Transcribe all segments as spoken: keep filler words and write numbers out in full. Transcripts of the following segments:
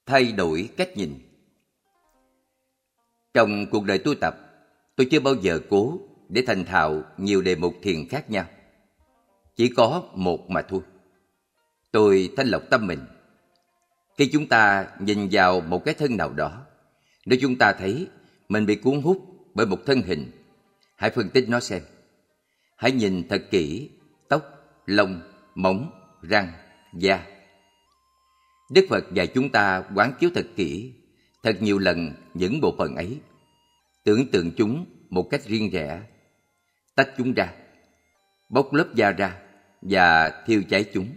Thay đổi cách nhìn. Trong cuộc đời tu tập, tôi chưa bao giờ cố để thành thạo nhiều đề mục thiền khác nhau. Chỉ có một mà thôi. Tôi thanh lọc tâm mình. Khi chúng ta nhìn vào một cái thân nào đó, nếu chúng ta thấy mình bị cuốn hút bởi một thân hình, hãy phân tích nó xem. Hãy nhìn thật kỹ tóc, lông, móng, răng, da. Đức Phật dạy chúng ta quán chiếu thật kỹ, thật nhiều lần những bộ phận ấy, tưởng tượng chúng một cách riêng rẽ, tách chúng ra, bóc lớp da ra và thiêu cháy chúng.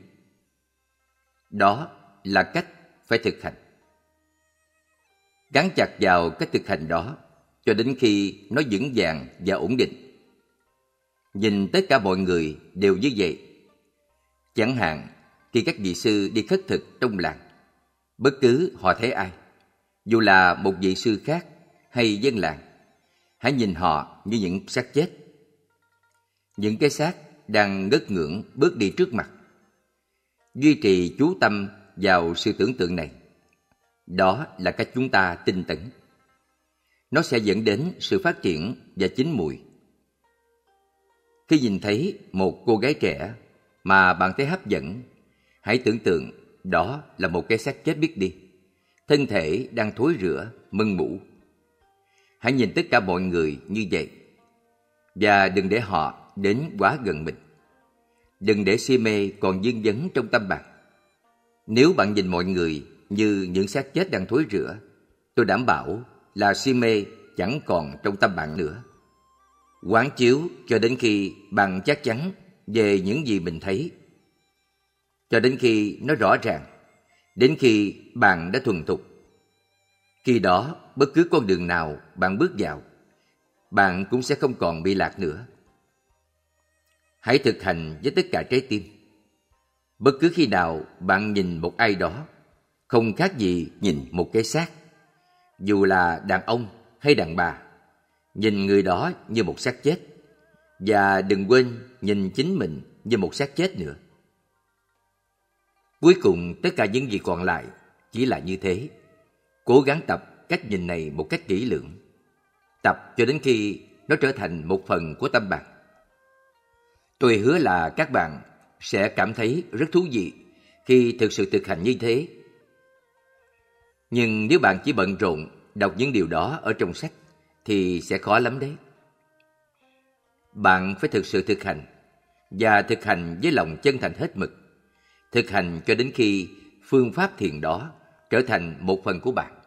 Đó là cách phải thực hành. Gắn chặt vào cách thực hành đó cho đến khi nó vững vàng và ổn định. Nhìn tất cả mọi người đều như vậy. Chẳng hạn khi các vị sư đi khất thực trong làng, bất cứ họ thấy ai, dù là một vị sư khác hay dân làng, hãy nhìn họ như những xác chết. Những cái xác đang ngất ngưỡng bước đi trước mặt. Duy trì chú tâm vào sự tưởng tượng này. Đó là cách chúng ta tinh tấn. Nó sẽ dẫn đến sự phát triển và chín mùi. Khi nhìn thấy một cô gái trẻ mà bạn thấy hấp dẫn, hãy tưởng tượng đó là một cái xác chết biết đi, thân thể đang thối rữa, mân mủ. Hãy nhìn tất cả mọi người như vậy, và đừng để họ đến quá gần mình. Đừng để si mê còn vương vấn trong tâm bạn. Nếu bạn nhìn mọi người như những xác chết đang thối rữa, tôi đảm bảo là si mê chẳng còn trong tâm bạn nữa. Quán chiếu cho đến khi bạn chắc chắn về những gì mình thấy, cho đến khi nó rõ ràng, đến khi bạn đã thuần thục. Khi đó, bất cứ con đường nào bạn bước vào, bạn cũng sẽ không còn bị lạc nữa. Hãy thực hành với tất cả trái tim. Bất cứ khi nào bạn nhìn một ai đó, không khác gì nhìn một cái xác, dù là đàn ông hay đàn bà, nhìn người đó như một xác chết, và đừng quên nhìn chính mình như một xác chết nữa. Cuối cùng, tất cả những gì còn lại chỉ là như thế. Cố gắng tập cách nhìn này một cách kỹ lưỡng. Tập cho đến khi nó trở thành một phần của tâm bạn. Tôi hứa là các bạn sẽ cảm thấy rất thú vị khi thực sự thực hành như thế. Nhưng nếu bạn chỉ bận rộn đọc những điều đó ở trong sách thì sẽ khó lắm đấy. Bạn phải thực sự thực hành, và thực hành với lòng chân thành hết mực. Thực hành cho đến khi phương pháp thiền đó trở thành một phần của bạn.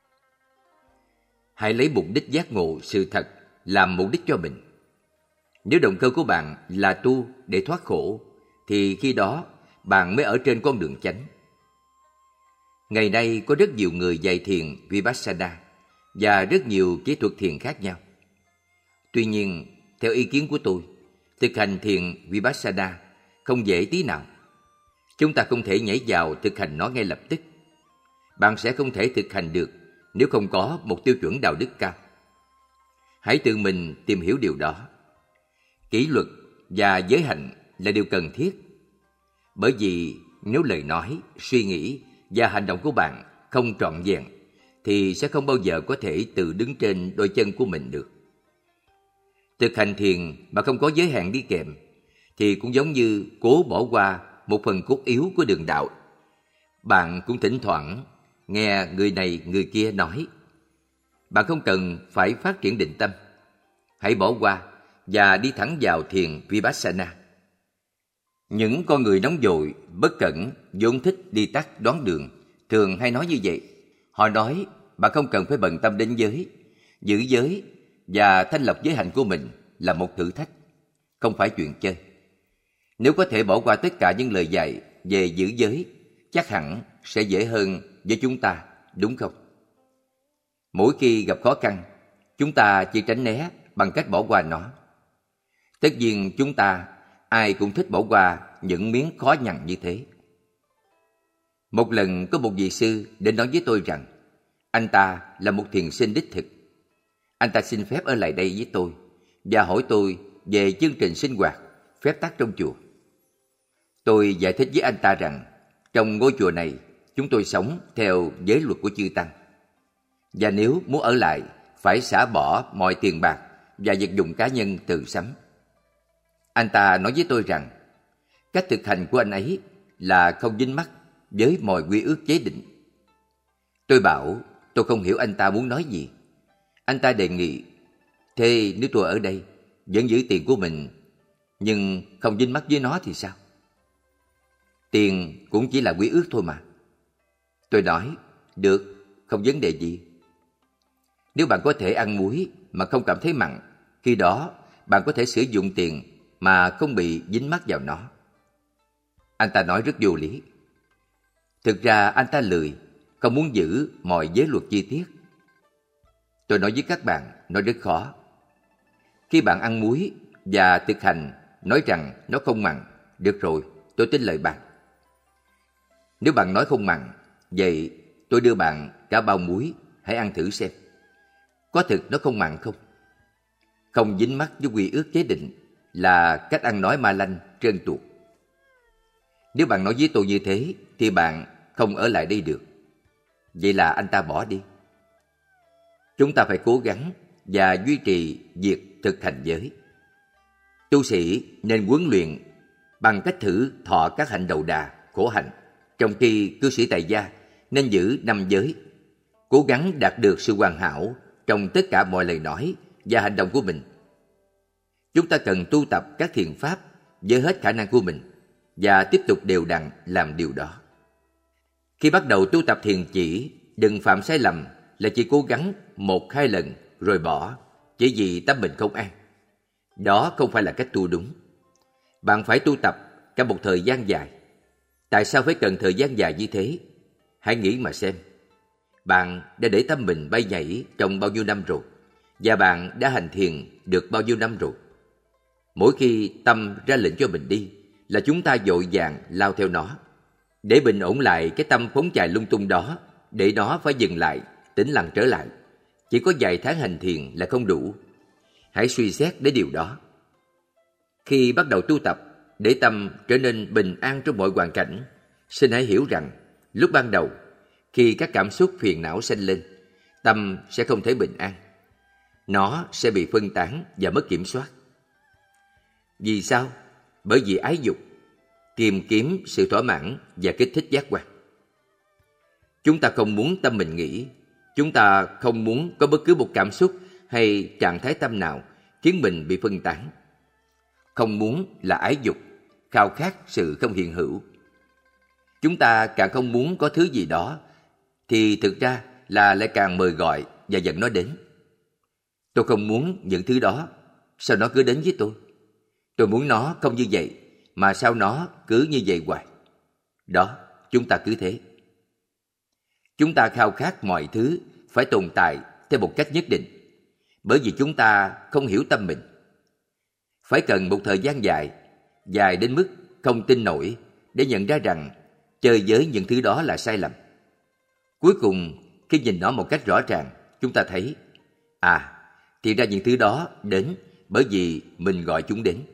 Hãy lấy mục đích giác ngộ sự thật làm mục đích cho mình. Nếu động cơ của bạn là tu để thoát khổ, thì khi đó bạn mới ở trên con đường chánh. Ngày nay có rất nhiều người dạy thiền Vipassana và rất nhiều kỹ thuật thiền khác nhau. Tuy nhiên, theo ý kiến của tôi, thực hành thiền Vipassana không dễ tí nào. Chúng ta không thể nhảy vào thực hành nó ngay lập tức. Bạn sẽ không thể thực hành được nếu không có một tiêu chuẩn đạo đức cao. Hãy tự mình tìm hiểu điều đó. Kỷ luật và giới hạnh là điều cần thiết. Bởi vì nếu lời nói, suy nghĩ và hành động của bạn không trọn vẹn, thì sẽ không bao giờ có thể tự đứng trên đôi chân của mình được. Thực hành thiền mà không có giới hạn đi kèm, thì cũng giống như cố bỏ qua một phần cốt yếu của đường đạo. Bạn cũng thỉnh thoảng nghe người này người kia nói. Bạn không cần phải phát triển định tâm. Hãy bỏ qua và đi thẳng vào thiền Vipassana. Những con người nóng vội, bất cẩn, vốn thích đi tắt đoán đường, thường hay nói như vậy. Họ nói bạn không cần phải bận tâm đến giới. Giữ giới và thanh lọc giới hạnh của mình là một thử thách, không phải chuyện chơi. Nếu có thể bỏ qua tất cả những lời dạy về giữ giới, chắc hẳn sẽ dễ hơn với chúng ta, đúng không? Mỗi khi gặp khó khăn, chúng ta chỉ tránh né bằng cách bỏ qua nó. Tất nhiên chúng ta ai cũng thích bỏ qua những miếng khó nhằn như thế. Một lần có một vị sư đến nói với tôi rằng anh ta là một thiền sinh đích thực. Anh ta xin phép ở lại đây với tôi và hỏi tôi về chương trình sinh hoạt, phép tắc trong chùa. Tôi giải thích với anh ta rằng trong ngôi chùa này chúng tôi sống theo giới luật của chư Tăng. Và nếu muốn ở lại, phải xả bỏ mọi tiền bạc và vật dụng cá nhân từ sắm. Anh ta nói với tôi rằng, cách thực hành của anh ấy là không dính mắc với mọi quy ước chế định. Tôi bảo tôi không hiểu anh ta muốn nói gì. Anh ta đề nghị, thế nếu tôi ở đây, vẫn giữ tiền của mình, nhưng không dính mắc với nó thì sao? Tiền cũng chỉ là quy ước thôi mà. Tôi nói, được, không vấn đề gì. Nếu bạn có thể ăn muối mà không cảm thấy mặn, khi đó bạn có thể sử dụng tiền mà không bị dính mắc vào nó. Anh ta nói rất vô lý. Thực ra anh ta lười, không muốn giữ mọi giới luật chi tiết. Tôi nói với các bạn, nó rất khó. Khi bạn ăn muối và thực hành nói rằng nó không mặn, được rồi, tôi tin lời bạn. Nếu bạn nói không mặn, vậy tôi đưa bạn cả bao muối, hãy ăn thử xem. Có thực nó không mặn không? Không dính mắc với quy ước chế định là cách ăn nói ma lanh, trơn tuột. Nếu bạn nói với tôi như thế, thì bạn không ở lại đây được. Vậy là anh ta bỏ đi. Chúng ta phải cố gắng và duy trì việc thực hành giới. Tu sĩ nên huấn luyện bằng cách thử thọ các hạnh đầu đà, khổ hạnh, trong khi cư sĩ tại gia nên giữ năm giới, cố gắng đạt được sự hoàn hảo trong tất cả mọi lời nói và hành động của mình. Chúng ta cần tu tập các thiền pháp với hết khả năng của mình và tiếp tục đều đặn làm điều đó. Khi bắt đầu tu tập thiền chỉ, đừng phạm sai lầm là chỉ cố gắng một hai lần rồi bỏ, chỉ vì tâm mình không an. Đó không phải là cách tu đúng. Bạn phải tu tập cả một thời gian dài. Tại sao phải cần thời gian dài như thế? Hãy nghĩ mà xem. Bạn đã để tâm mình bay nhảy trong bao nhiêu năm rồi? Và bạn đã hành thiền được bao nhiêu năm rồi? Mỗi khi tâm ra lệnh cho mình đi, là chúng ta vội vàng lao theo nó. Để bình ổn lại cái tâm phóng chạy lung tung đó, để nó phải dừng lại, tĩnh lặng trở lại. Chỉ có vài tháng hành thiền là không đủ. Hãy suy xét đến điều đó. Khi bắt đầu tu tập, để tâm trở nên bình an trong mọi hoàn cảnh, xin hãy hiểu rằng, lúc ban đầu, khi các cảm xúc phiền não sinh lên, tâm sẽ không thể bình an. Nó sẽ bị phân tán và mất kiểm soát. Vì sao? Bởi vì ái dục, tìm kiếm sự thỏa mãn và kích thích giác quan. Chúng ta không muốn tâm mình nghỉ. Chúng ta không muốn có bất cứ một cảm xúc hay trạng thái tâm nào khiến mình bị phân tán. Không muốn là ái dục, khao khát sự không hiện hữu. Chúng ta càng không muốn có thứ gì đó, thì thực ra là lại càng mời gọi và dẫn nó đến. Tôi không muốn những thứ đó, sao nó cứ đến với tôi? Tôi muốn nó không như vậy, mà sao nó cứ như vậy hoài? Đó, chúng ta cứ thế. Chúng ta khao khát mọi thứ phải tồn tại theo một cách nhất định, bởi vì chúng ta không hiểu tâm mình. Phải cần một thời gian dài, dài đến mức không tin nổi để nhận ra rằng chơi với những thứ đó là sai lầm. Cuối cùng, khi nhìn nó một cách rõ ràng, chúng ta thấy, à, thì ra những thứ đó đến bởi vì mình gọi chúng đến.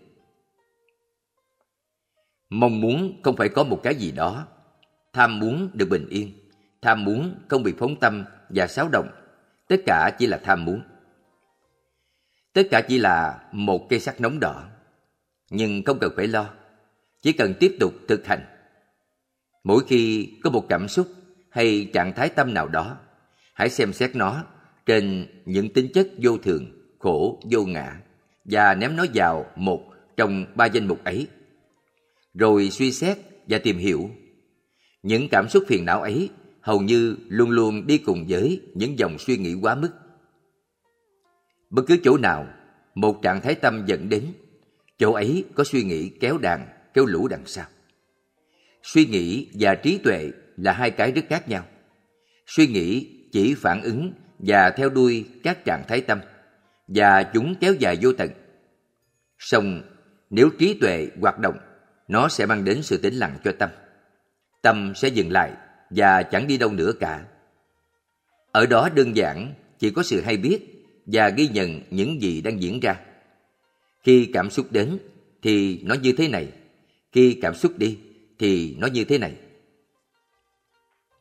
Mong muốn không phải có một cái gì đó. Tham muốn được bình yên, tham muốn không bị phóng tâm và xáo động. Tất cả chỉ là tham muốn. Tất cả chỉ là một cây sắt nóng đỏ. Nhưng không cần phải lo, chỉ cần tiếp tục thực hành. Mỗi khi có một cảm xúc hay trạng thái tâm nào đó, hãy xem xét nó trên những tính chất vô thường, khổ, vô ngã và ném nó vào một trong ba danh mục ấy. Rồi suy xét và tìm hiểu. Những cảm xúc phiền não ấy hầu như luôn luôn đi cùng với những dòng suy nghĩ quá mức. Bất cứ chỗ nào một trạng thái tâm dẫn đến, chỗ ấy có suy nghĩ kéo đàn, kéo lũ đằng sau. Suy nghĩ và trí tuệ là hai cái rất khác nhau. Suy nghĩ chỉ phản ứng và theo đuôi các trạng thái tâm, và chúng kéo dài vô tận. Song nếu trí tuệ hoạt động, nó sẽ mang đến sự tĩnh lặng cho tâm. Tâm sẽ dừng lại và chẳng đi đâu nữa cả. Ở đó đơn giản chỉ có sự hay biết và ghi nhận những gì đang diễn ra. Khi cảm xúc đến thì nó như thế này, khi cảm xúc đi thì nó như thế này.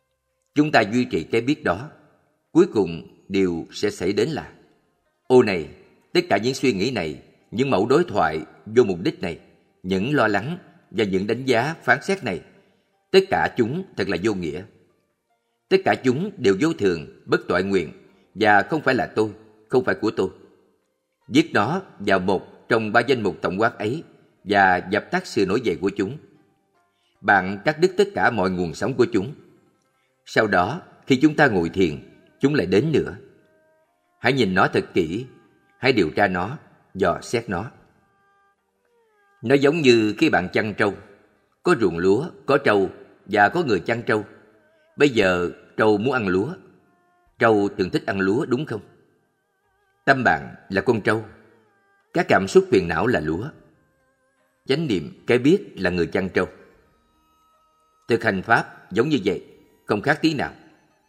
chúng ta duy trì cái biết đó, cuối cùng điều sẽ xảy đến là: ô này, tất cả những suy nghĩ này, những mẫu đối thoại vô mục đích này, những lo lắng và những đánh giá phán xét này, tất cả chúng thật là vô nghĩa. Tất cả chúng đều vô thường, bất toại nguyện và không phải là tôi, không phải của tôi. Viết nó vào một trong ba danh mục tổng quát ấy và dập tắt sự nổi dậy của chúng. Bạn cắt đứt tất cả mọi nguồn sống của chúng. Sau đó, khi chúng ta ngồi thiền, chúng lại đến nữa. Hãy nhìn nó thật kỹ, hãy điều tra nó, dò xét nó. Nó giống như khi bạn chăn trâu. Có ruộng lúa, có trâu và có người chăn trâu. Bây giờ trâu muốn ăn lúa. Trâu thường thích ăn lúa, đúng không? Tâm bạn là con trâu. Các cảm xúc phiền não là lúa. Chánh niệm, cái biết là người chăn trâu. Thực hành Pháp giống như vậy, không khác tí nào.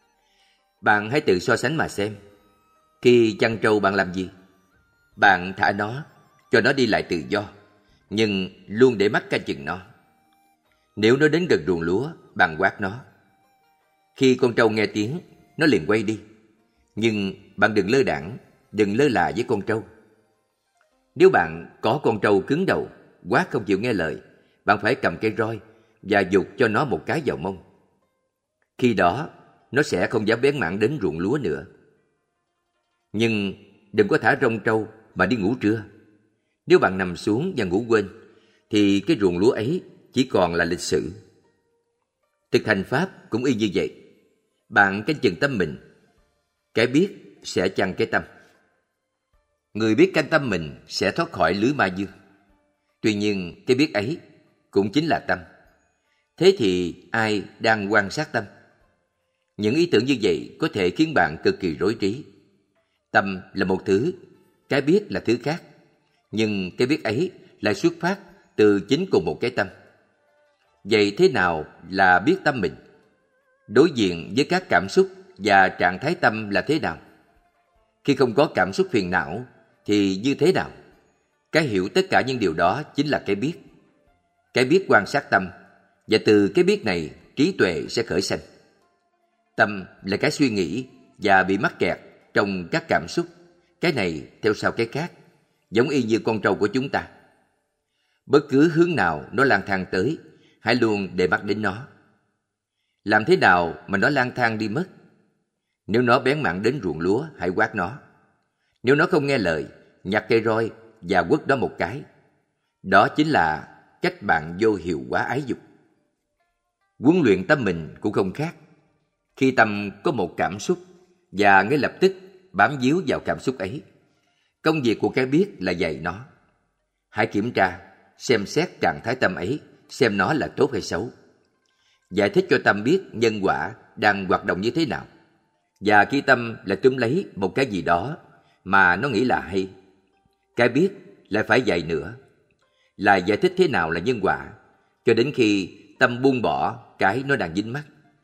Bạn hãy tự so sánh mà xem. Khi chăn trâu bạn làm gì? Bạn thả nó, cho nó đi lại tự do, nhưng luôn để mắt canh chừng nó. Nếu nó đến gần ruộng lúa, bạn quát nó. Khi con trâu nghe tiếng, nó liền quay đi. Nhưng bạn đừng lơ đãng, đừng lơ là với con trâu. Nếu bạn có con trâu cứng đầu, quát không chịu nghe lời, bạn phải cầm cây roi và giục cho nó một cái vào mông. Khi đó, nó sẽ không dám bén mảng đến ruộng lúa nữa. Nhưng đừng có thả rông trâu mà đi ngủ trưa. Nếu bạn nằm xuống và ngủ quên, thì cái ruộng lúa ấy chỉ còn là lịch sử. Thực hành Pháp cũng y như vậy. Bạn canh chừng tâm mình. Cái biết sẽ chăn cái tâm. Người biết canh tâm mình sẽ thoát khỏi lưới ma dương. Tuy nhiên, cái biết ấy cũng chính là tâm. Thế thì ai đang quan sát tâm? Những ý tưởng như vậy có thể khiến bạn cực kỳ rối trí. Tâm là một thứ, cái biết là thứ khác. Nhưng cái biết ấy lại xuất phát từ chính cùng một cái tâm. Vậy thế nào là biết tâm mình? Đối diện với các cảm xúc và trạng thái tâm là thế nào? Khi không có cảm xúc phiền não thì như thế nào? Cái hiểu tất cả những điều đó chính là cái biết. Cái biết quan sát tâm, và từ cái biết này trí tuệ sẽ khởi sanh. Tâm là cái suy nghĩ và bị mắc kẹt trong các cảm xúc, cái này theo sau cái khác, giống y như con trâu của chúng ta. Bất cứ hướng nào nó lang thang tới, hãy luôn để mắt đến nó. Làm thế nào mà nó lang thang đi mất? Nếu nó bén mảng đến ruộng lúa, hãy quát nó. Nếu nó không nghe lời, nhặt cây roi và quất nó một cái. Đó chính là cách bạn vô hiệu hóa ái dục. Huấn luyện tâm mình cũng không khác. Khi tâm có một cảm xúc và ngay lập tức bám víu vào cảm xúc ấy, công việc của cái biết là dạy nó. Hãy kiểm tra, xem xét trạng thái tâm ấy, xem nó là tốt hay xấu. Giải thích cho tâm biết nhân quả đang hoạt động như thế nào. Và khi tâm lại túm lấy một cái gì đó mà nó nghĩ là hay, cái biết lại phải dạy nữa, là giải thích thế nào là nhân quả, cho đến khi tâm buông bỏ cái nó đang dính mắc.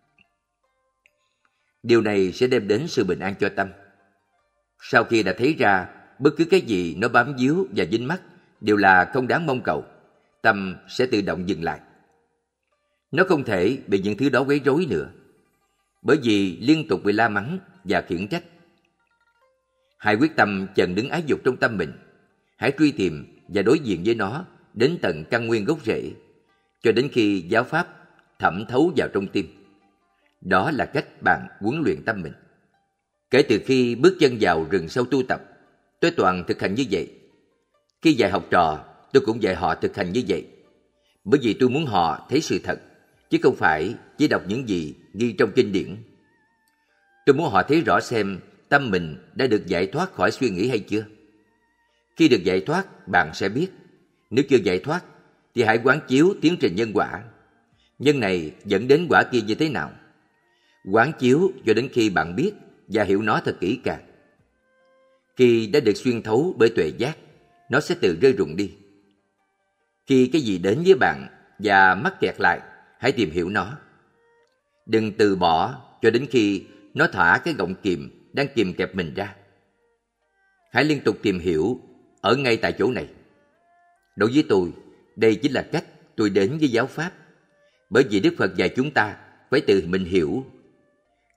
Điều này sẽ đem đến sự bình an cho tâm. Sau khi đã thấy ra bất cứ cái gì nó bám víu và dính mắc đều là không đáng mong cầu, tâm sẽ tự động dừng lại. Nó không thể bị những thứ đó quấy rối nữa, bởi vì liên tục bị la mắng và khiển trách. Hãy quyết tâm chần đứng ái dục trong tâm mình. Hãy truy tìm và đối diện với nó đến tận căn nguyên gốc rễ, cho đến khi giáo pháp thẩm thấu vào trong tim. Đó là cách bạn huấn luyện tâm mình. Kể từ khi bước chân vào rừng sâu tu tập, tôi toàn thực hành như vậy. Khi dạy học trò, tôi cũng dạy họ thực hành như vậy. Bởi vì tôi muốn họ thấy sự thật, chứ không phải chỉ đọc những gì ghi trong kinh điển. Tôi muốn họ thấy rõ xem tâm mình đã được giải thoát khỏi suy nghĩ hay chưa. Khi được giải thoát, bạn sẽ biết. Nếu chưa giải thoát, thì hãy quán chiếu tiến trình nhân quả. Nhân này dẫn đến quả kia như thế nào? Quán chiếu cho đến khi bạn biết và hiểu nó thật kỹ càng. Khi đã được xuyên thấu bởi tuệ giác, nó sẽ tự rơi rụng đi. Khi cái gì đến với bạn và mắc kẹt lại, hãy tìm hiểu nó. Đừng từ bỏ cho đến khi nó thả cái gọng kìm đang kìm kẹp mình ra. Hãy liên tục tìm hiểu ở ngay tại chỗ này. Đối với tôi, đây chính là cách tôi đến với giáo pháp. Bởi vì Đức Phật dạy chúng ta phải tự mình hiểu.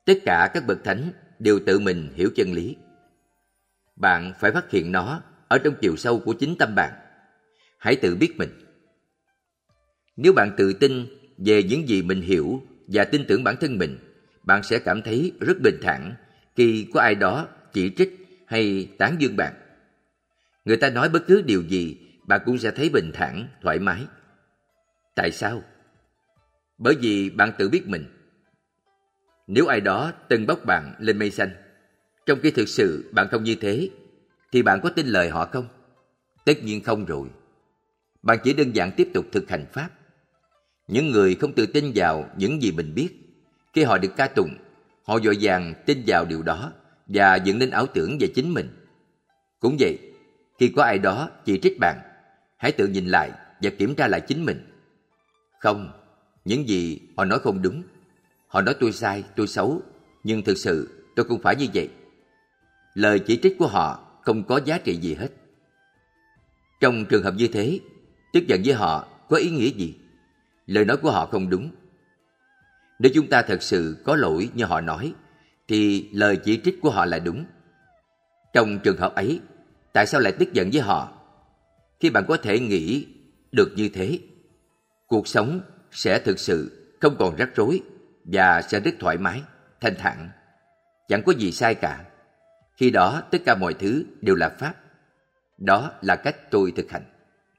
Tất cả các bậc thánh đều tự mình hiểu chân lý. Bạn phải phát hiện nó ở trong chiều sâu của chính tâm bạn. Hãy tự biết mình. Nếu bạn tự tin về những gì mình hiểu và tin tưởng bản thân mình, bạn sẽ cảm thấy rất bình thản khi có ai đó chỉ trích hay tán dương bạn. Người ta nói bất cứ điều gì, bạn cũng sẽ thấy bình thản, thoải mái. Tại sao? Bởi vì bạn tự biết mình. Nếu ai đó tâng bốc bạn lên mây xanh, trong khi thực sự bạn không như thế, thì bạn có tin lời họ không? Tất nhiên không rồi. Bạn chỉ đơn giản tiếp tục thực hành Pháp. Những người không tự tin vào những gì mình biết, khi họ được ca tụng, họ vội vàng tin vào điều đó và dựng nên ảo tưởng về chính mình. Cũng vậy, khi có ai đó chỉ trích bạn, hãy tự nhìn lại và kiểm tra lại chính mình. Không, những gì họ nói không đúng. Họ nói tôi sai, tôi xấu, nhưng thực sự tôi không phải như vậy. Lời chỉ trích của họ không có giá trị gì hết. Trong trường hợp như thế, tức giận với họ có ý nghĩa gì? Lời nói của họ không đúng. Nếu chúng ta thật sự có lỗi như họ nói, thì lời chỉ trích của họ là đúng. Trong trường hợp ấy, tại sao lại tức giận với họ? Khi bạn có thể nghĩ được như thế, cuộc sống sẽ thực sự không còn rắc rối và sẽ rất thoải mái, thanh thản. Chẳng có gì sai cả. Khi đó tất cả mọi thứ đều là Pháp. Đó là cách tôi thực hành.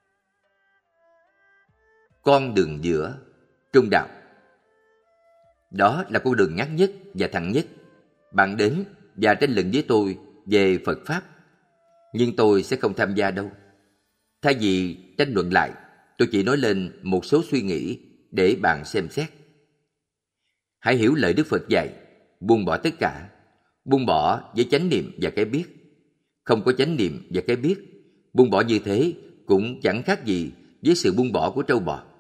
Con đường giữa, trung đạo. Đó là con đường ngắn nhất và thẳng nhất. Bạn đến và tranh luận với tôi về Phật Pháp, nhưng tôi sẽ không tham gia đâu. Thay vì tranh luận lại, tôi chỉ nói lên một số suy nghĩ để bạn xem xét. Hãy hiểu lời Đức Phật dạy, buông bỏ tất cả, buông bỏ với chánh niệm và cái biết. Không có chánh niệm và cái biết, buông bỏ như thế cũng chẳng khác gì với sự buông bỏ của trâu bò.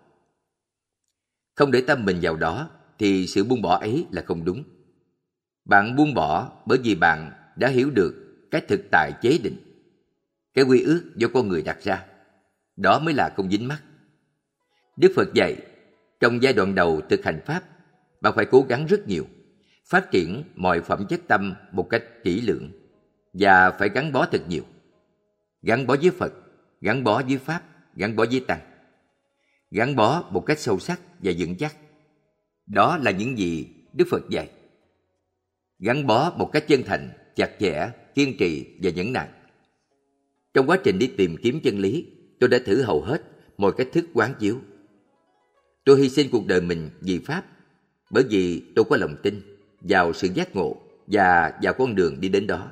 Không để tâm mình vào đó thì sự buông bỏ ấy là không đúng. Bạn buông bỏ bởi vì bạn đã hiểu được cái thực tại chế định, cái quy ước do con người đặt ra. Đó mới là không dính mắc. Đức Phật dạy, trong giai đoạn đầu thực hành Pháp, bạn phải cố gắng rất nhiều, phát triển mọi phẩm chất tâm một cách kỹ lưỡng, và phải gắn bó thật nhiều. Gắn bó với Phật, gắn bó với Pháp, gắn bó với Tăng. Gắn bó một cách sâu sắc và vững chắc. Đó là những gì Đức Phật dạy. Gắn bó một cách chân thành, chặt chẽ, kiên trì và nhẫn nại. Trong quá trình đi tìm kiếm chân lý, tôi đã thử hầu hết mọi cách thức quán chiếu. Tôi hy sinh cuộc đời mình vì Pháp, bởi vì tôi có lòng tin vào sự giác ngộ và vào con đường đi đến đó.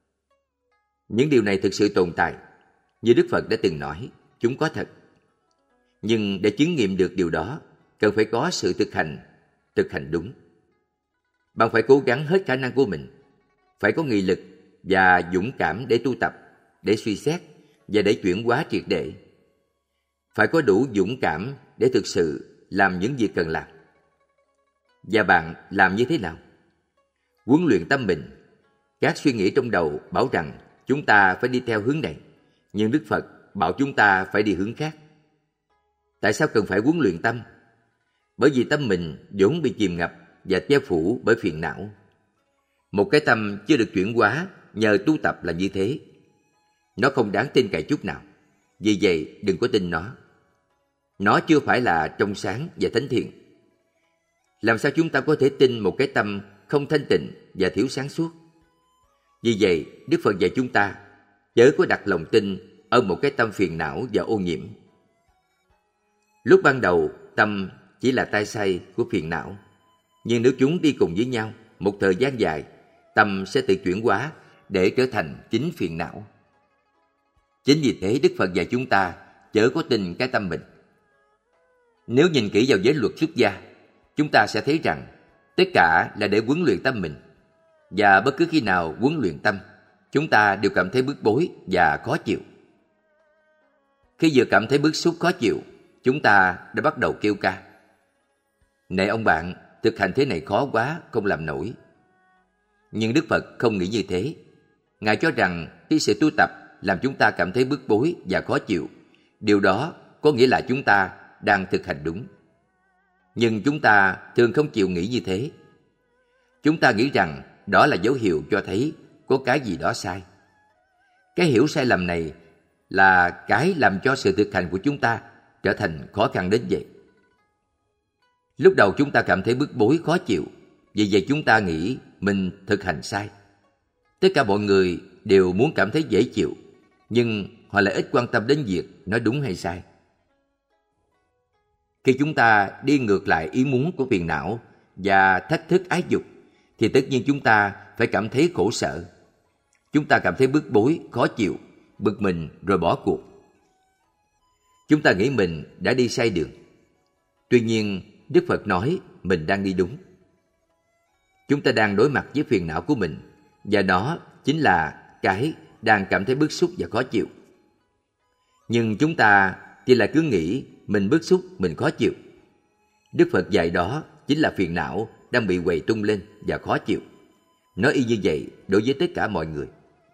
Những điều này thực sự tồn tại. Như Đức Phật đã từng nói, chúng có thật. Nhưng để chứng nghiệm được điều đó, cần phải có sự thực hành, thực hành đúng. Bạn phải cố gắng hết khả năng của mình, phải có nghị lực và dũng cảm để tu tập, để suy xét và để chuyển hóa triệt để. Phải có đủ dũng cảm để thực sự làm những việc cần làm. Và bạn làm như thế nào? Huấn luyện tâm mình. Các suy nghĩ trong đầu bảo rằng chúng ta phải đi theo hướng này, nhưng Đức Phật bảo chúng ta phải đi hướng khác. Tại sao cần phải huấn luyện tâm? Bởi vì tâm mình vốn bị chìm ngập và che phủ bởi phiền não. Một cái tâm chưa được chuyển hóa nhờ tu tập là như thế. Nó không đáng tin cậy chút nào. Vì vậy đừng có tin nó. Nó chưa phải là trong sáng và thánh thiện. Làm sao chúng ta có thể tin một cái tâm không thanh tịnh và thiếu sáng suốt? Vì vậy Đức Phật dạy chúng ta chớ có đặt lòng tin ở một cái tâm phiền não và ô nhiễm. Lúc ban đầu tâm chỉ là tai say của phiền não, nhưng nếu chúng đi cùng với nhau một thời gian dài, tâm sẽ tự chuyển hóa để trở thành chính phiền não. Chính vì thế Đức Phật dạy chúng ta chớ có tin cái tâm mình. Nếu nhìn kỹ vào giới luật xuất gia, chúng ta sẽ thấy rằng tất cả là để huấn luyện tâm mình. Và bất cứ khi nào huấn luyện tâm, chúng ta đều cảm thấy bức bối và khó chịu. Khi vừa cảm thấy bức xúc khó chịu, chúng ta đã bắt đầu kêu ca. Này ông bạn, thực hành thế này khó quá, không làm nổi. Nhưng Đức Phật không nghĩ như thế. Ngài cho rằng khi sự tu tập làm chúng ta cảm thấy bức bối và khó chịu, điều đó có nghĩa là chúng ta đang thực hành đúng. Nhưng chúng ta thường không chịu nghĩ như thế. Chúng ta nghĩ rằng đó là dấu hiệu cho thấy có cái gì đó sai. Cái hiểu sai lầm này là cái làm cho sự thực hành của chúng ta trở thành khó khăn đến vậy. Lúc đầu chúng ta cảm thấy bức bối khó chịu, vì vậy chúng ta nghĩ mình thực hành sai. Tất cả mọi người đều muốn cảm thấy dễ chịu, nhưng họ lại ít quan tâm đến việc nói đúng hay sai. Khi chúng ta đi ngược lại ý muốn của phiền não và thách thức ái dục, thì tất nhiên chúng ta phải cảm thấy khổ sở. Chúng ta cảm thấy bức bối, khó chịu, bực mình rồi bỏ cuộc. Chúng ta nghĩ mình đã đi sai đường. Tuy nhiên, Đức Phật nói mình đang đi đúng. Chúng ta đang đối mặt với phiền não của mình, và đó chính là cái đang cảm thấy bức xúc và khó chịu. Nhưng chúng ta thì lại cứ nghĩ mình bức xúc, mình khó chịu. Đức Phật dạy đó chính là phiền não đang bị quậy tung lên và khó chịu. Nói y như vậy đối với tất cả mọi người.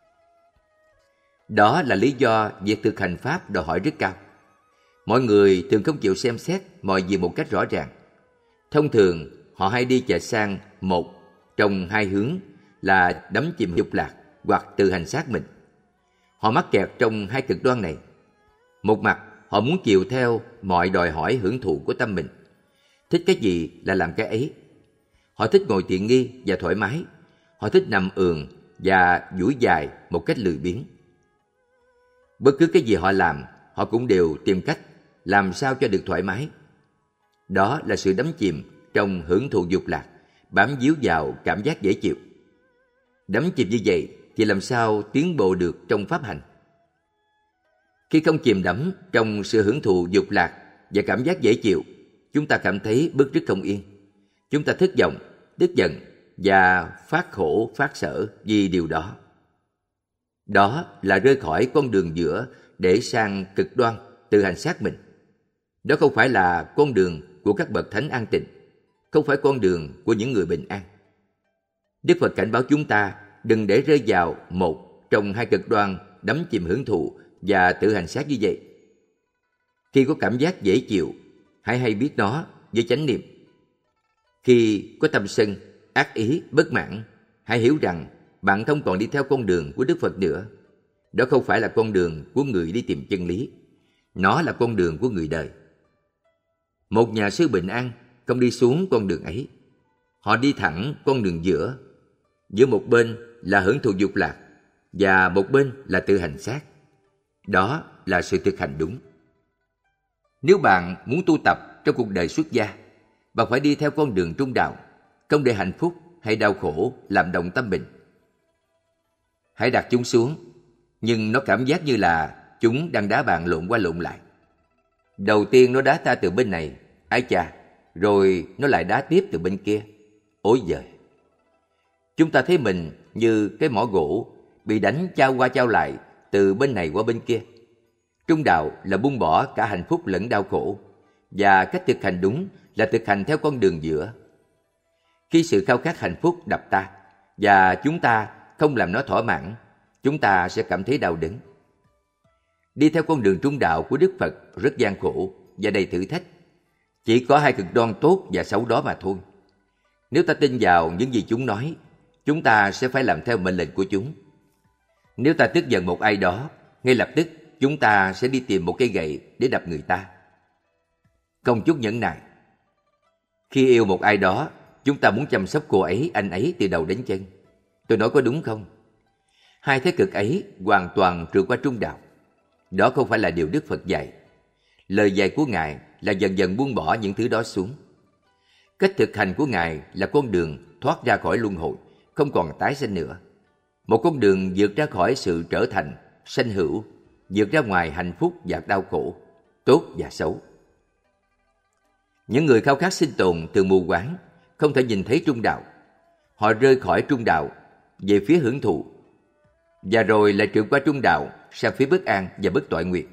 Đó là lý do việc thực hành Pháp đòi hỏi rất cao. Mọi người thường không chịu xem xét mọi việc một cách rõ ràng. Thông thường, họ hay đi chạy sang một trong hai hướng là đắm chìm dục lạc hoặc tự hành xác mình. Họ mắc kẹt trong hai cực đoan này. Một mặt, họ muốn chiều theo mọi đòi hỏi hưởng thụ của tâm mình. Thích cái gì là làm cái ấy. Họ thích ngồi tiện nghi và thoải mái. Họ thích nằm ườn và duỗi dài một cách lười biếng. Bất cứ cái gì họ làm, họ cũng đều tìm cách làm sao cho được thoải mái. Đó là sự đắm chìm trong hưởng thụ dục lạc, bám víu vào cảm giác dễ chịu. Đắm chìm như vậy thì làm sao tiến bộ được trong pháp hành? Khi không chìm đắm trong sự hưởng thụ dục lạc và cảm giác dễ chịu, chúng ta cảm thấy bứt rứt không yên. Chúng ta thất vọng, tức giận và phát khổ, phát sở vì điều đó. Đó là rơi khỏi con đường giữa để sang cực đoan, tự hành xác mình. Đó không phải là con đường của các bậc thánh an tịnh, không phải con đường của những người bình an. Đức Phật cảnh báo chúng ta đừng để rơi vào một trong hai cực đoan đắm chìm hưởng thụ và tự hành xác như vậy. Khi có cảm giác dễ chịu, hãy hay biết nó với chánh niệm. Khi có tâm sân, ác ý, bất mãn, hãy hiểu rằng bạn không còn đi theo con đường của Đức Phật nữa. Đó không phải là con đường của người đi tìm chân lý. Nó là con đường của người đời. Một nhà sư bình an không đi xuống con đường ấy. Họ đi thẳng con đường giữa. Giữa một bên là hưởng thụ dục lạc và một bên là tự hành xác. Đó là sự thực hành đúng. Nếu bạn muốn tu tập trong cuộc đời xuất gia, bạn phải đi theo con đường trung đạo, không để hạnh phúc hay đau khổ làm động tâm mình. Hãy đặt chúng xuống, nhưng nó cảm giác như là chúng đang đá bạn lộn qua lộn lại. Đầu tiên nó đá ta từ bên này, ái chà, rồi nó lại đá tiếp từ bên kia. Ối giời! Chúng ta thấy mình như cái mỏ gỗ bị đánh chao qua chao lại từ bên này qua bên kia. Trung đạo là buông bỏ cả hạnh phúc lẫn đau khổ, và cách thực hành đúng là thực hành theo con đường giữa. Khi sự khao khát hạnh phúc đập ta và chúng ta không làm nó thỏa mãn, chúng ta sẽ cảm thấy đau đớn. Đi theo con đường trung đạo của Đức Phật rất gian khổ và đầy thử thách. Chỉ có hai cực đoan tốt và xấu đó mà thôi. Nếu ta tin vào những gì chúng nói, chúng ta sẽ phải làm theo mệnh lệnh của chúng. Nếu ta tức giận một ai đó, ngay lập tức chúng ta sẽ đi tìm một cây gậy để đập người ta. Không chút nhẫn nại. Khi yêu một ai đó, chúng ta muốn chăm sóc cô ấy, anh ấy từ đầu đến chân. Tôi nói có đúng không? Hai thế cực ấy hoàn toàn trượt qua trung đạo. Đó không phải là điều Đức Phật dạy. Lời dạy của Ngài là dần dần buông bỏ những thứ đó xuống. Cách thực hành của Ngài là con đường thoát ra khỏi luân hồi, không còn tái sinh nữa. Một con đường vượt ra khỏi sự trở thành, sanh hữu, vượt ra ngoài hạnh phúc và đau khổ, tốt và xấu. Những người khao khát sinh tồn từ mù quáng, không thể nhìn thấy trung đạo. Họ rơi khỏi trung đạo về phía hưởng thụ, và rồi lại trượt qua trung đạo sang phía bất an và bất toại nguyện.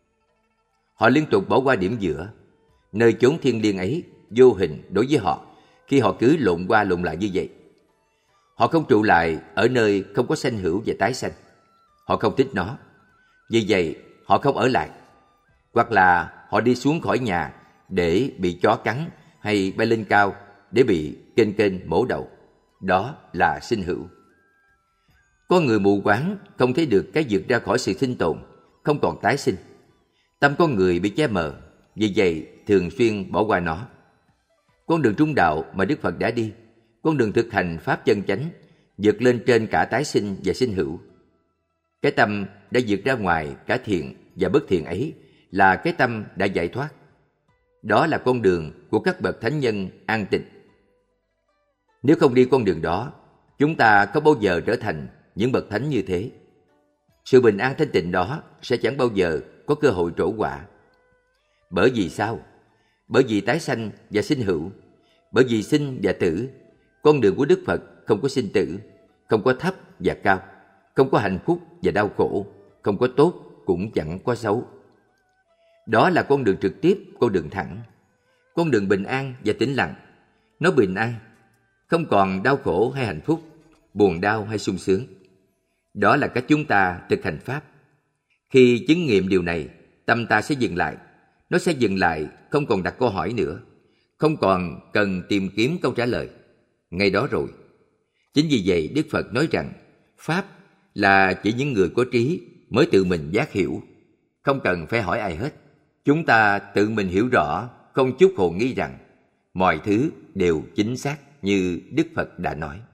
Họ liên tục bỏ qua điểm giữa, nơi chốn thiêng liêng ấy vô hình đối với họ khi họ cứ lộn qua lộn lại như vậy. Họ không trụ lại ở nơi không có sanh hữu và tái sanh. Họ không thích nó. Vì vậy, họ không ở lại. Hoặc là họ đi xuống khỏi nhà để bị chó cắn hay bay lên cao để bị kênh kênh mổ đầu. đó là sinh hữu. Con người mù quáng không thấy được cái vượt ra khỏi sự sinh tồn, không còn tái sinh. Tâm con người bị che mờ, vì vậy thường xuyên bỏ qua nó. Con đường trung đạo mà Đức Phật đã đi, con đường thực hành pháp chân chánh, vượt lên trên cả tái sinh và sinh hữu. Cái tâm đã vượt ra ngoài cả thiện và bất thiện ấy là cái tâm đã giải thoát. Đó là con đường của các bậc thánh nhân an tịnh. Nếu không đi con đường đó, chúng ta có bao giờ trở thành những bậc thánh như thế? Sự bình an thanh tịnh đó sẽ chẳng bao giờ có cơ hội trổ quả. Bởi vì sao? Bởi vì tái sanh và sinh hữu, bởi vì sinh và tử. Con đường của Đức Phật không có sinh tử, không có thấp và cao, không có hạnh phúc và đau khổ, không có tốt cũng chẳng có xấu. Đó là con đường trực tiếp, con đường thẳng, con đường bình an và tĩnh lặng. Nó bình an, không còn đau khổ hay hạnh phúc, buồn đau hay sung sướng. Đó là cách chúng ta thực hành pháp. Khi chứng nghiệm điều này, tâm ta sẽ dừng lại. Nó sẽ dừng lại, không còn đặt câu hỏi nữa, không còn cần tìm kiếm câu trả lời. Ngay đó rồi. Chính vì vậy Đức Phật nói rằng pháp là chỉ những người có trí mới tự mình giác hiểu, không cần phải hỏi ai hết. Chúng ta tự mình hiểu rõ, không chút hồ nghi rằng mọi thứ đều chính xác như Đức Phật đã nói.